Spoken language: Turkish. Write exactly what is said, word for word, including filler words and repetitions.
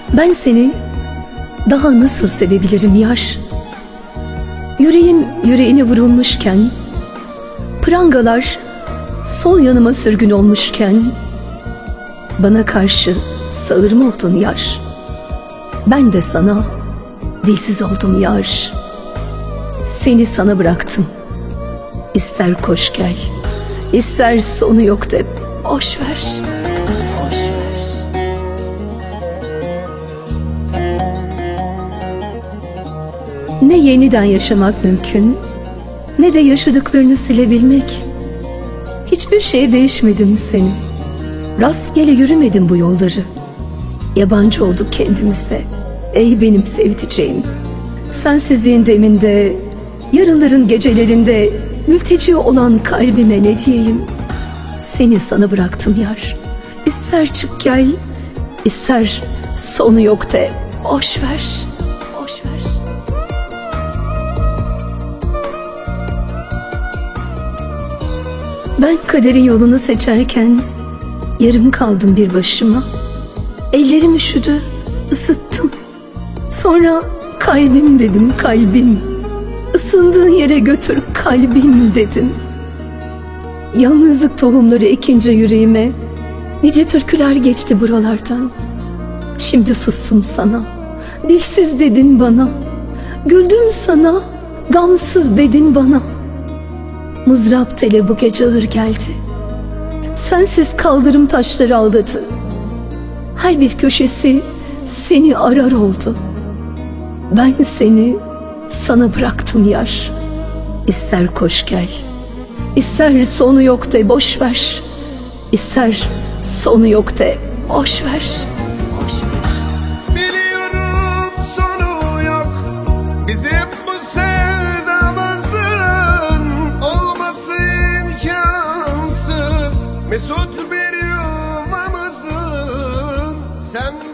Ben seni daha nasıl sevebilirim yar? Yüreğim yüreğine vurulmuşken, prangalar sol yanıma sürgün olmuşken, bana karşı sağır mı oldun yar? Ben de sana dilsiz oldum yar. Seni sana bıraktım. İster koş gel, ister sonu yok de boş ver. Boş ver. Ne yeniden yaşamak mümkün, ne de yaşadıklarını silebilmek. Hiçbir şey değişmedim senin. Rastgele yürümedim bu yolları. Yabancı olduk kendimize. Ey benim sevdiceğim. Sensizliğin deminde, yarınların gecelerinde mülteci olan kalbime ne diyeyim? Seni sana bıraktım yar. İster çık gel, ister sonu yok de boş ver. Boş ver. Ben kaderin yolunu seçerken yarım kaldım bir başıma. Ellerim üşüdü, ısıttım. Sonra kalbim dedim, kalbim. Isındığın yere götür kalbim dedim. Yalnızlık tohumları ekince yüreğime nice türküler geçti buralardan. Şimdi sustum sana, dilsiz dedin bana. Güldüm sana, gamsız dedin bana. Mızrap tele bu gece ağır geldi. Sensiz kaldırım taşları aldadı. Her bir köşesi seni arar oldu. Ben seni sana bıraktım yar. İster koş gel, ister sonu yok de boş ver. İster sonu yok de boş ver. Boş ver. Biliyorum sonu yok bizim bu sevdamızın, olması imkansız mesut bir yuvamızın. Sen